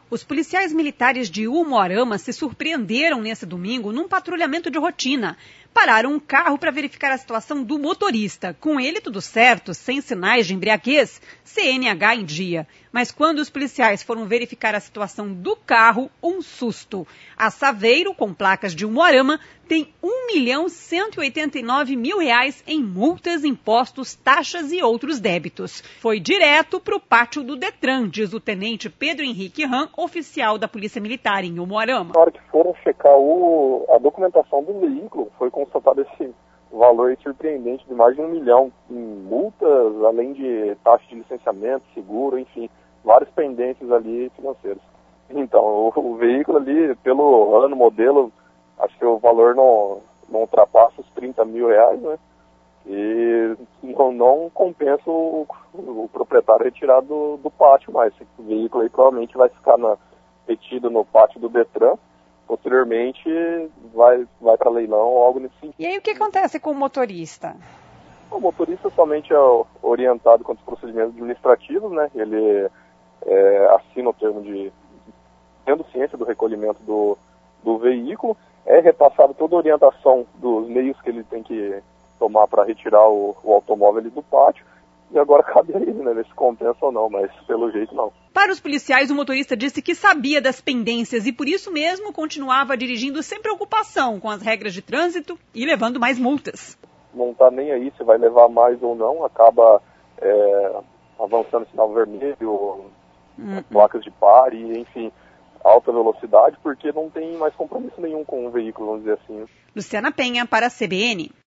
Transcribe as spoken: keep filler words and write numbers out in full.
Os policiais militares de Umuarama se surpreenderam nesse domingo num patrulhamento de rotina. Pararam um carro para verificar a situação do motorista. Com ele tudo certo, sem sinais de embriaguez, C N H em dia. Mas quando os policiais foram verificar a situação do carro, um susto. A Saveiro, com placas de Umuarama, tem um milhão cento e oitenta e nove mil reais em multas, impostos, taxas e outros débitos. Foi direto para o pátio do Detran, diz o tenente Pedro Henrique Ram, oficial da Polícia Militar em Umuarama. Na hora que foram checar o, a documentação do veículo, foi constatado esse valor surpreendente de mais de um milhão em multas, além de taxa de licenciamento, seguro, enfim, vários pendentes ali financeiros. Então, o, o veículo ali, pelo ano, modelo, acho que o valor não, não ultrapassa os trinta mil reais, né? E não, não compensa o, o proprietário retirar do, do pátio mais. O veículo aí provavelmente vai ficar na, retido no pátio do Detran. Posteriormente, vai, vai para leilão ou algo nesse sentido. E aí, o que acontece com o motorista? O motorista somente é orientado quanto aos procedimentos administrativos, né? Ele é, assina o termo de... tendo ciência do recolhimento do, do veículo, é repassado toda a orientação dos meios que ele tem que tomar para retirar o, o automóvel ali do pátio. E agora cabe a ele, né, ver se compensa ou não, mas pelo jeito não. Para os policiais, o motorista disse que sabia das pendências e por isso mesmo continuava dirigindo sem preocupação com as regras de trânsito e levando mais multas. Não está nem aí se vai levar mais ou não, acaba é, avançando sinal vermelho, hum. placas de pare, enfim, alta velocidade, porque não tem mais compromisso nenhum com o veículo, vamos dizer assim. Luciana Penha para a C B N.